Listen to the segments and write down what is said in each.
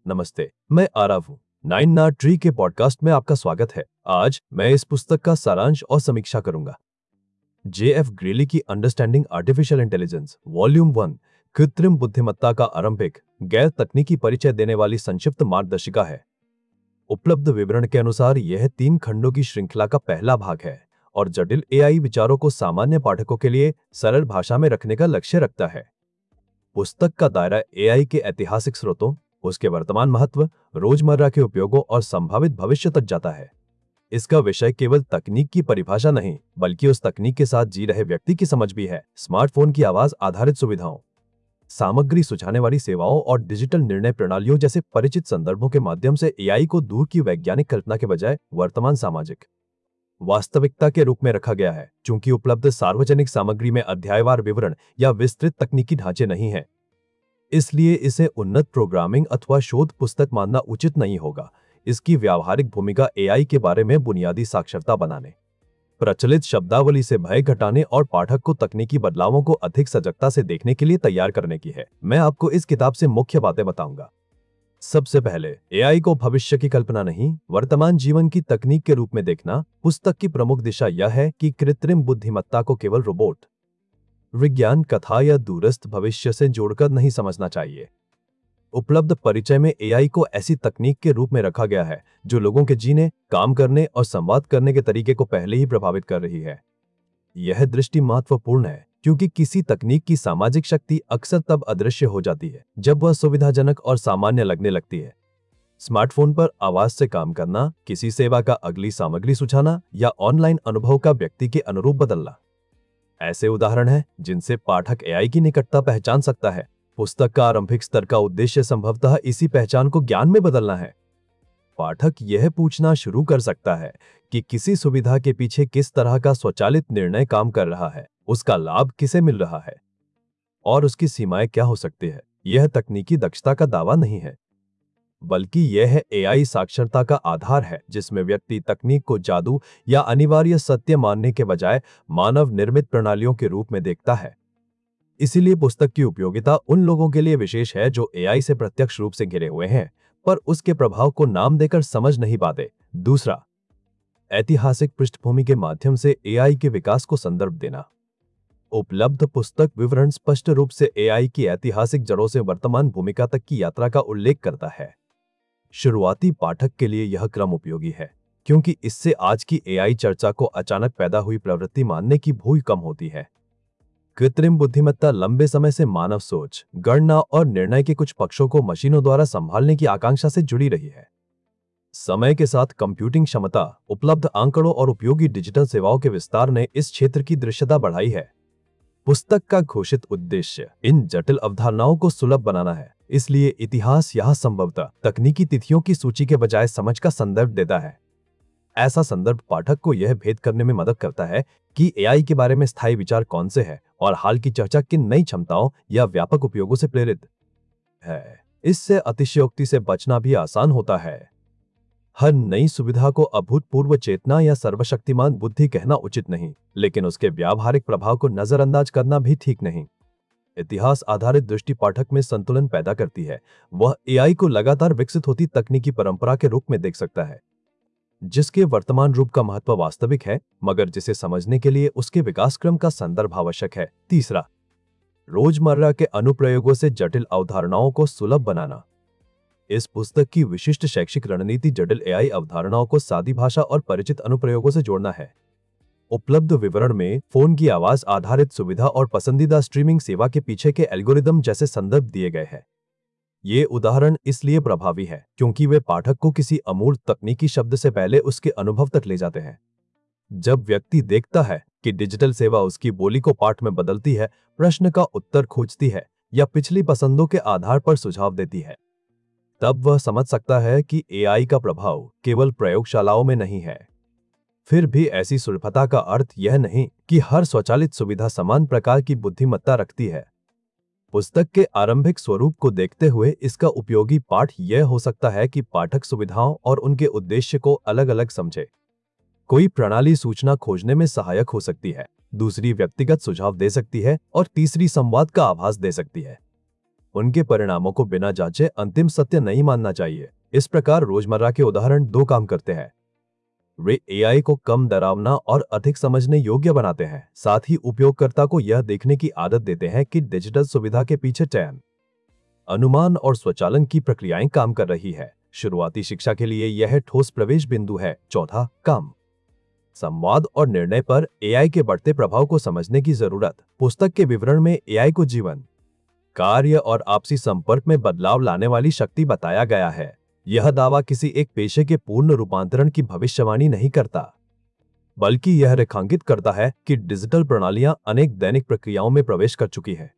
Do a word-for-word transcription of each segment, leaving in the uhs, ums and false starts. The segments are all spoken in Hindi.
नमस्ते, मैं आरव हूँ। नाइन नाट ट्री के पॉडकास्ट में आपका स्वागत है। आज मैं इस पुस्तक का सारांश और समीक्षा करूंगा। जे एफ ग्रेली की understanding artificial intelligence volume one कृत्रिम बुद्धिमत्ता का आरंभिक गैर तकनीकी परिचय देने वाली संक्षिप्त मार्गदर्शिका है। उपलब्ध विवरण के अनुसार यह तीन खंडों की श्रृंखला का पहला भाग है और जटिल ए आई विचारों को सामान्य पाठकों के लिए सरल भाषा में रखने का लक्ष्य रखता है। पुस्तक का दायरा ए आई के ऐतिहासिक स्रोतों, उसके वर्तमान महत्व, रोजमर्रा के उपयोगों और संभावित भविष्य तक जाता है। इसका विषय केवल तकनीक की परिभाषा नहीं, बल्कि उस तकनीक के साथ जी रहे व्यक्ति की समझ भी है। स्मार्टफोन की आवाज आधारित सुविधाओं, सामग्री सुझाने वाली सेवाओं और डिजिटल निर्णय प्रणालियों जैसे परिचित संदर्भों के माध्यम से ए आई को दूर की वैज्ञानिक कल्पना के बजाय वर्तमान सामाजिक वास्तविकता के रूप में रखा गया है। चूंकि उपलब्ध सार्वजनिक सामग्री में अध्यायवार विवरण या विस्तृत तकनीकी ढांचे नहीं हैं, इसलिए इसे उन्नत प्रोग्रामिंग अथवा शोध पुस्तक मानना उचित नहीं होगा। इसकी व्यावहारिक भूमिका ए आई के बारे में बुनियादी साक्षरता बनाने, प्रचलित शब्दावली से भय घटाने और पाठक को तकनीकी बदलावों को अधिक सजगता से देखने के लिए तैयार करने की है। मैं आपको इस किताब से मुख्य बातें बताऊंगा। सबसे पहले, ए आई को भविष्य की कल्पना नहीं, वर्तमान जीवन की तकनीक के रूप में देखना। पुस्तक की प्रमुख दिशा यह है कि कृत्रिम बुद्धिमत्ता को केवल रोबोट, विज्ञान कथा या दूरस्थ भविष्य से जोड़कर नहीं समझना चाहिए। उपलब्ध परिचय में ए आई को ऐसी तकनीक के रूप में रखा गया है जो लोगों के जीने, काम करने और संवाद करने के तरीके को पहले ही प्रभावित कर रही है। यह दृष्टि महत्वपूर्ण है क्योंकि किसी तकनीक की सामाजिक शक्ति अक्सर तब अदृश्य हो जाती है जब वह सुविधाजनक और सामान्य लगने लगती है। स्मार्टफोन पर आवाज से काम करना, किसी सेवा का अगली सामग्री सुझाना या ऑनलाइन अनुभव का व्यक्ति के अनुरूप बदलना ऐसे उदाहरण हैं जिनसे पाठक ए आई की निकटता पहचान सकता है। पुस्तक का आरंभिक स्तर का उद्देश्य संभवतः इसी पहचान को ज्ञान में बदलना है। पाठक यह पूछना शुरू कर सकता है कि किसी सुविधा के पीछे किस तरह का स्वचालित निर्णय काम कर रहा है, उसका लाभ किसे मिल रहा है और उसकी सीमाएं क्या हो सकती है। यह तकनीकी दक्षता का दावा नहीं है, बल्कि यह ए आई साक्षरता का आधार है जिसमें व्यक्ति तकनीक को जादू या अनिवार्य सत्य मानने के बजाय मानव निर्मित प्रणालियों के रूप में देखता है। इसीलिए पुस्तक की उपयोगिता उन लोगों के लिए विशेष है जो ए आई से प्रत्यक्ष रूप से घिरे हुए हैं पर उसके प्रभाव को नाम देकर समझ नहीं पाते। दूसरा, ऐतिहासिक पृष्ठभूमि के माध्यम से ए आई के विकास को संदर्भ देना। उपलब्ध पुस्तक विवरण स्पष्ट रूप से ए आई की ऐतिहासिक जड़ों से वर्तमान भूमिका तक की यात्रा का उल्लेख करता है। शुरुआती पाठक के लिए यह क्रम उपयोगी है क्योंकि इससे आज की ए आई चर्चा को अचानक पैदा हुई प्रवृत्ति मानने की भूल कम होती है। कृत्रिम बुद्धिमत्ता लंबे समय से मानव सोच, गणना और निर्णय के कुछ पक्षों को मशीनों द्वारा संभालने की आकांक्षा से जुड़ी रही है। समय के साथ कंप्यूटिंग क्षमता, उपलब्ध आंकड़ों और उपयोगी डिजिटल सेवाओं के विस्तार ने इस क्षेत्र की दृश्यता बढ़ाई है। पुस्तक का घोषित उद्देश्य इन जटिल अवधारणाओं को सुलभ बनाना है, इसलिए इतिहास यहां संभवतः तकनीकी तिथियों की सूची के बजाय समझ का संदर्भ देता है। ऐसा संदर्भ पाठक को यह भेद करने में मदद करता है कि ए आई के बारे में स्थायी विचार कौन से है और हाल की चर्चा किन नई क्षमताओं या व्यापक उपयोगों से प्रेरित है। इससे अतिशयोक्ति से बचना भी आसान होता है। हर नई सुविधा को अभूतपूर्व चेतना या सर्वशक्तिमान बुद्धि कहना उचित नहीं, लेकिन उसके व्यावहारिक प्रभाव को नजरअंदाज करना भी ठीक नहीं। इतिहास आधारित दृष्टि पाठक में संतुलन पैदा करती है। वह ए आई को लगातार विकसित होती तकनीकी परंपरा के रूप में देख सकता है जिसके वर्तमान रूप का महत्व वास्तविक है, मगर जिसे समझने के लिए उसके विकास क्रम का संदर्भ आवश्यक है। तीसरा, रोजमर्रा के अनुप्रयोगों से जटिल अवधारणाओं को सुलभ बनाना। इस पुस्तक की विशिष्ट शैक्षिक रणनीति जटिल ए आई अवधारणाओं को सादी भाषा और परिचित अनुप्रयोगों से जोड़ना है। उपलब्ध विवरण में फोन की आवाज आधारित सुविधा और पसंदीदा स्ट्रीमिंग सेवा के पीछे के एल्गोरिदम जैसे संदर्भ दिए गए हैं। ये उदाहरण इसलिए प्रभावी है क्योंकि वे पाठक को किसी अमूर्त तकनीकी शब्द से पहले उसके अनुभव तक ले जाते हैं। जब व्यक्ति देखता है कि डिजिटल सेवा उसकी बोली को पाठ में बदलती है, प्रश्न का उत्तर खोजती है या पिछली पसंदों के आधार पर सुझाव देती है, तब वह समझ सकता है कि ए आई का प्रभाव केवल प्रयोगशालाओं में नहीं है। फिर भी ऐसी सुलभता का अर्थ यह नहीं कि हर स्वचालित सुविधा समान प्रकार की बुद्धिमत्ता रखती है। पुस्तक के आरंभिक स्वरूप को देखते हुए इसका उपयोगी पाठ यह हो सकता है कि पाठक सुविधाओं और उनके उद्देश्य को अलग अलग समझे। कोई प्रणाली सूचना खोजने में सहायक हो सकती है, दूसरी व्यक्तिगत सुझाव दे सकती है और तीसरी संवाद का आभास दे सकती है। उनके परिणामों को बिना जांचे अंतिम सत्य नहीं मानना चाहिए। इस प्रकार रोजमर्रा के उदाहरण दो काम करते हैं। वे एआई को कम डरावना और अधिक समझने योग्य बनाते हैं, साथ ही उपयोगकर्ता को यह देखने की आदत देते हैं कि डिजिटल सुविधा के पीछे चयन, अनुमान और स्वचालन की प्रक्रियाएं काम कर रही है। शुरुआती शिक्षा के लिए यह ठोस प्रवेश बिंदु है। चौथा, काम, संवाद और निर्णय पर एआई के बढ़ते प्रभाव को समझने की जरूरत। पुस्तक के विवरण में एआई को जीवन, कार्य और आपसी संपर्क में बदलाव लाने वाली शक्ति बताया गया है। यह दावा किसी एक पेशे के पूर्ण रूपांतरण की भविष्यवाणी नहीं करता, बल्कि यह रेखांकित करता है कि डिजिटल प्रणालियां अनेक दैनिक प्रक्रियाओं में प्रवेश कर चुकी हैं।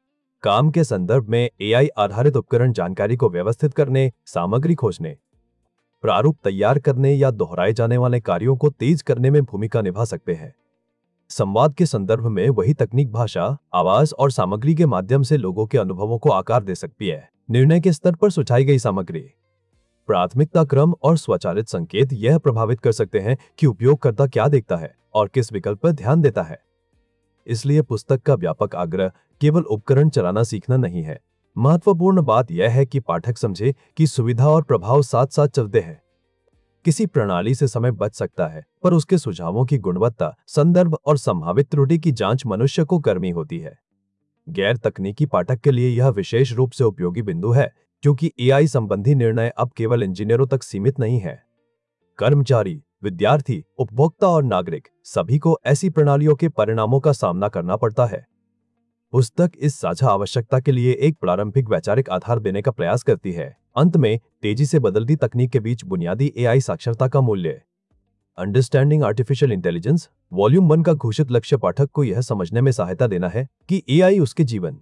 काम के संदर्भ में एआई आधारित उपकरण जानकारी को व्यवस्थित करने, सामग्री खोजने, प्रारूप तैयार करने या दोहराए जाने वाले कार्यों को तेज करने में भूमिका निभा सकते हैं। संवाद के संदर्भ में वही तकनीक भाषा, आवाज और सामग्री के माध्यम से लोगों के अनुभवों को आकार दे सकती है। निर्णय के स्तर पर सुझाई गई सामग्री, प्राथमिकता क्रम और स्वचालित संकेत यह प्रभावित कर सकते हैं कि उपयोगकर्ता क्या देखता है और किस विकल्प पर ध्यान देता है। इसलिए पुस्तक का व्यापक आग्रह केवल उपकरण चलाना सीखना नहीं है। महत्वपूर्ण बात यह है कि पाठक समझे कि सुविधा और प्रभाव साथ साथ चलते हैं। किसी प्रणाली से समय बच सकता है, पर उसके सुझावों की गुणवत्ता, संदर्भ और संभावित त्रुटि की जांच मनुष्य को करनी होती है। गैर तकनीकी पाठक के लिए यह विशेष रूप से उपयोगी बिंदु है, क्योंकि एआई संबंधी निर्णय अब केवल इंजीनियरों तक सीमित नहीं है। कर्मचारी, विद्यार्थी, उपभोक्ता और नागरिक सभी को ऐसी प्रणालियों के परिणामों का सामना करना पड़ता है। पुस्तक इस साझा आवश्यकता के लिए एक प्रारंभिक वैचारिक आधार देने का प्रयास करती है। अंत में, तेजी से बदलती तकनीक के बीच बुनियादी एआई साक्षरता का मूल्य। Understanding artificial intelligence volume one का घोषित लक्ष्य पाठक को यह समझने में सहायता देना है कि एआई उसके जीवन,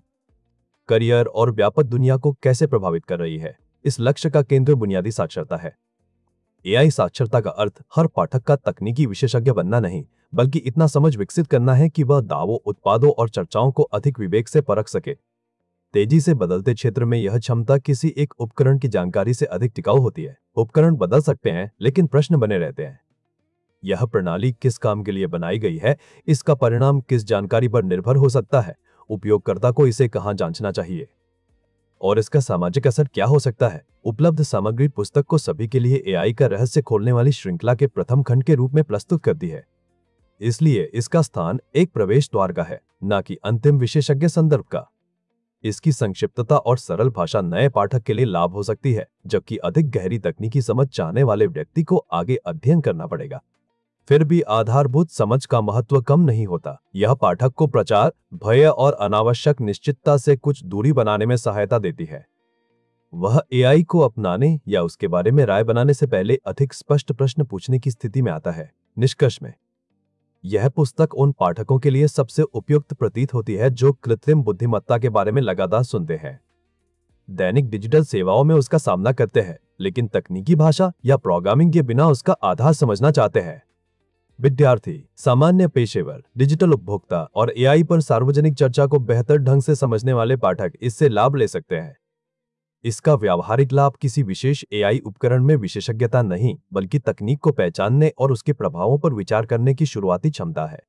करियर और व्यापक दुनिया को कैसे प्रभावित कर रही है। इस लक्ष्य का केंद्र बुनियादी साक्षरता है। एआई साक्षरता का अर्थ हर पाठक का तकनीकी विशेषज्ञ बनना नहीं, बल्कि इतना समझ विकसित करना है कि वह दावों, उत्पादों और चर्चाओं को अधिक विवेक से परख सके। तेजी से बदलते क्षेत्र में यह क्षमता किसी एक उपकरण की जानकारी से अधिक टिकाऊ होती है। उपकरण बदल सकते हैं, लेकिन प्रश्न बने रहते हैं। यह प्रणाली किस काम के लिए बनाई गई है, इसका परिणाम किस जानकारी पर निर्भर हो सकता है, उपयोगकर्ता को इसे कहां जांचना चाहिए, और इसका सामाजिक असर क्या हो सकता है। उपलब्ध सामग्री पुस्तक को सभी के लिए एआई का रहस्य खोलने वाली श्रृंखला के प्रथम खंड के रूप में प्रस्तुत करती है। इसलिए इसका स्थान एक प्रवेश द्वार का है, न कि अंतिम विशेषज्ञ संदर्भ का। इसकी संक्षिप्तता और सरल भाषा नए पाठक के लिए लाभ हो सकती है, जबकि अधिक गहरी तकनीकी समझ चाहने वाले व्यक्ति को आगे अध्ययन करना पड़ेगा। फिर भी आधारभूत समझ का महत्व कम नहीं होता। यह पाठक को प्रचार, भय और अनावश्यक निश्चितता से कुछ दूरी बनाने में सहायता देती है। वह एआई को अपनाने या उसके बारे में राय बनाने से पहले अधिक स्पष्ट प्रश्न पूछने की स्थिति में आता है। निष्कर्ष में, यह पुस्तक उन पाठकों के लिए सबसे उपयुक्त प्रतीत होती है जो कृत्रिम बुद्धिमत्ता के बारे में लगातार सुनते हैं, दैनिक डिजिटल सेवाओं में उसका सामना करते हैं, लेकिन तकनीकी भाषा या प्रोग्रामिंग के बिना उसका आधार समझना चाहते हैं। विद्यार्थी, सामान्य पेशेवर, डिजिटल उपभोक्ता और एआई पर सार्वजनिक चर्चा को बेहतर ढंग से समझने वाले पाठक इससे लाभ ले सकते हैं। इसका व्यावहारिक लाभ किसी विशेष एआई उपकरण में विशेषज्ञता नहीं, बल्कि तकनीक को पहचानने और उसके प्रभावों पर विचार करने की शुरुआती क्षमता है।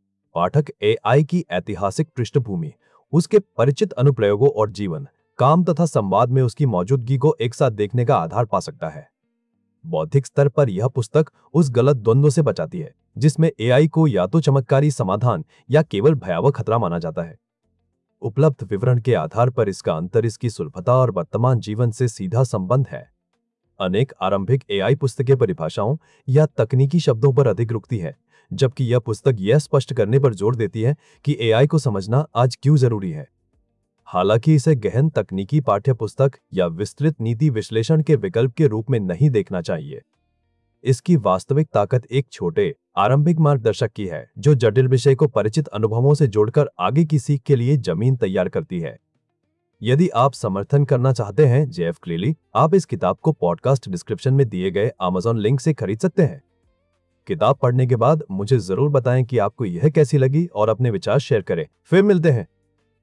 पाठक एआई की ऐतिहासिक पृष्ठभूमि, उसके परिचित अनुप्रयोगों और जीवन, काम तथा संवाद में उसकी मौजूदगी को एक साथ देखने का आधार पा सकता है। बौद्धिक स्तर पर यह पुस्तक उस गलत द्वंद्व से बचाती है जिसमें एआई को या तो चमत्कारी समाधान या केवल भयावह खतरा माना जाता है। उपलब्ध विवरण के आधार पर इसका अंतर इसकी सुलभता और वर्तमान जीवन से सीधा संबंध है। अनेक आरंभिक एआई पुस्तकें परिभाषाओं या तकनीकी शब्दों पर अधिक रुकती है, जबकि यह पुस्तक यह स्पष्ट करने पर जोर देती है कि एआई को समझना आज क्यों जरूरी है। हालांकि इसे गहन तकनीकी पाठ्य पुस्तक या विस्तृत नीति विश्लेषण के विकल्प के रूप में नहीं देखना चाहिए। इसकी वास्तविक ताकत एक छोटे, आरंभिक मार्गदर्शक की है जो जटिल विषय को परिचित अनुभवों से जोड़कर आगे की सीख के लिए जमीन तैयार करती है। यदि आप समर्थन करना चाहते हैं जेएफ ग्रीली, आप इस किताब को पॉडकास्ट डिस्क्रिप्शन में दिए गए अमेज़न लिंक से खरीद सकते हैं। किताब पढ़ने के बाद मुझे जरूर बताएं कि आपको यह कैसी लगी और अपने विचार शेयर करें। फिर मिलते हैं।